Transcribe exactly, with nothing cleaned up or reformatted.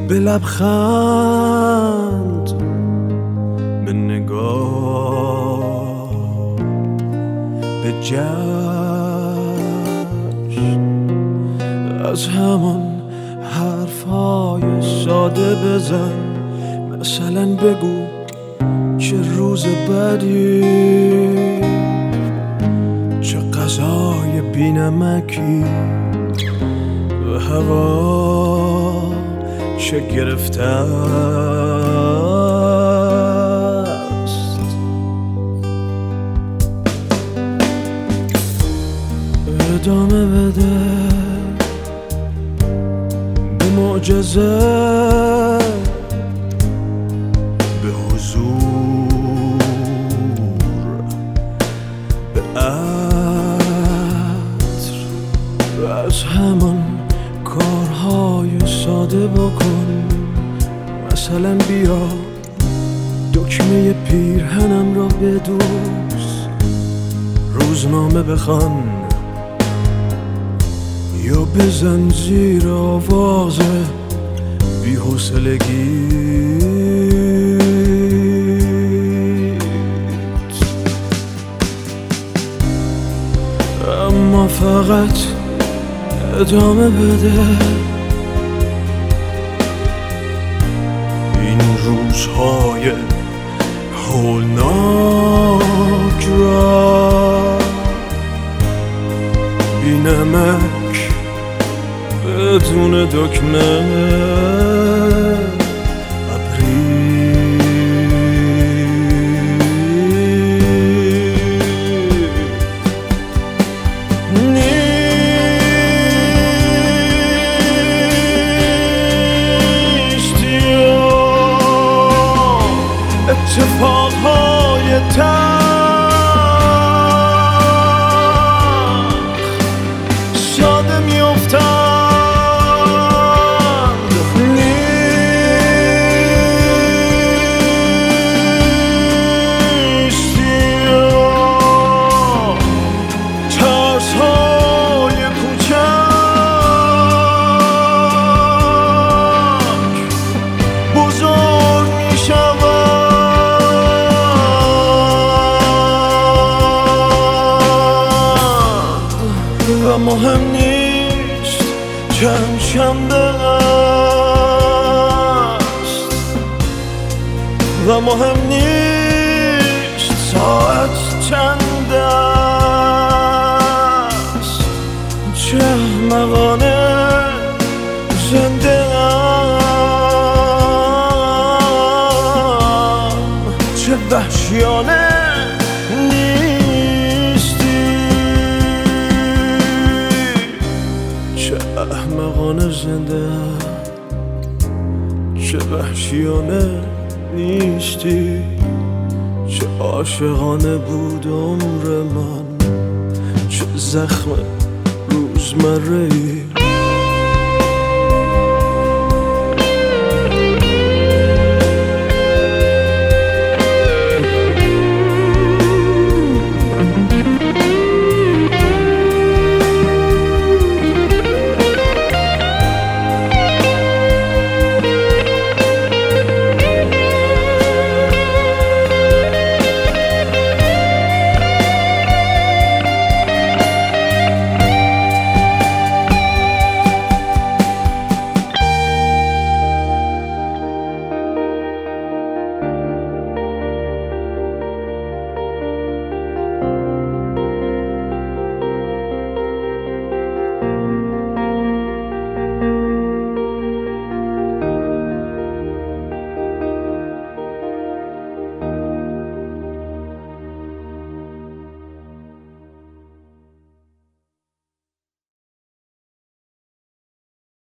به لبخند، به نگاه، به جشن، از همان حرفهای ساده بزن. مثلا بگو چه روز بدی، چه غذای بی‌نمکی، و هوا چه گرفته است. ادامه بده به معجزه، به حضور، به عطر، و از همان کارهای ساده بکن. مثلا بیا دکمه پیرهنم را بدوز، روزنامه بخوان یا بزن زیر آواز بی‌حوصلگیت. اما فقط ادامه بده این روزهای هولناک را، بی نمک، بدون دکمه، اتفاقهای تلخ ساده میافتند. نیستی ترسهای کوچک بزرگ میشوند. و مهم نیست چند شنبه است، و مهم نیست ساعت چند است. چه احمقانه زنده ام، چه وحشیانه احمقانه زنده، چه وحشیانه نیستی. چه عاشقانه بود عمر من، چه زخم روزمره‌ای